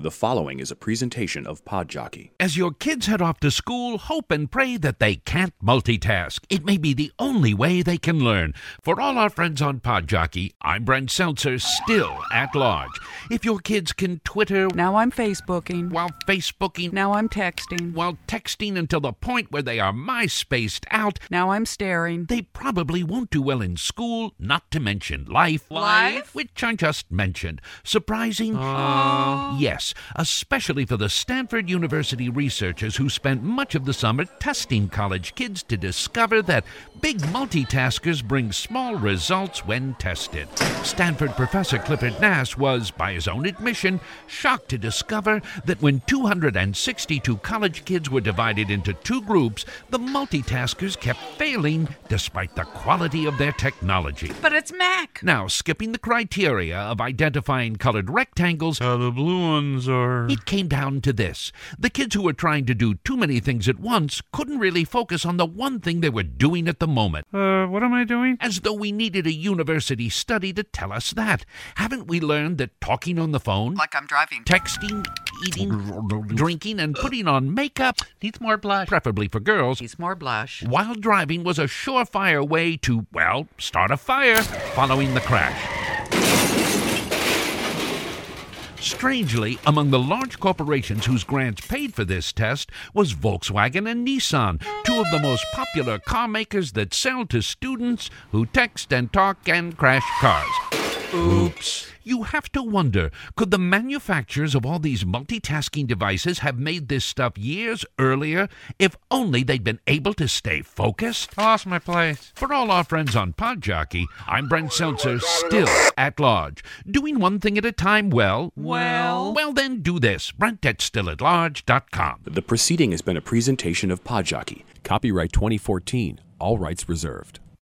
The following is a presentation of Podjockey. As your kids head off to school, hope and pray that they can't multitask. It may be the only way they can learn. For all our friends on Podjockey, I'm Brent Seltzer, still at large. If your kids can Twitter... Now I'm Facebooking. While Facebooking... Now I'm texting. While texting until the point where they are MySpaced out... Now I'm staring. They probably won't do well in school, not to mention life. Life? Which I just mentioned. Surprising? Yes, especially for the Stanford University researchers who spent much of the summer testing college kids to discover that big multitaskers bring small results when tested. Stanford professor Clifford Nass was, by his own admission, shocked to discover that when 262 college kids were divided into two groups, the multitaskers kept failing despite the quality of their technology. But it's Mac. Now, skipping the criteria of identifying colored rectangles, the blue ones are... it came down to this. The kids who were trying to do too many things at once couldn't really focus on the one thing they were doing at the moment. What am I doing? As though we needed a university study to tell us that. Haven't we learned that talking on the phone, Like I'm driving. texting, eating, drinking, and putting on makeup, Needs more blush. preferably for girls, Needs more blush. while driving was a surefire way to, well, start a fire following the crash. Strangely, among the large corporations whose grants paid for this test was Volkswagen and Nissan, two of the most popular car makers that sell to students who text and talk and crash cars. Oops. You have to wonder, could the manufacturers of all these multitasking devices have made this stuff years earlier if only they'd been able to stay focused? I lost my place. For all our friends on Podjockey, I'm Brent Seltzer, still at large. Doing one thing at a time well? Well, then do this. Brent at stillatlarge.com. The preceding has been a presentation of Podjockey. Copyright 2014. All rights reserved.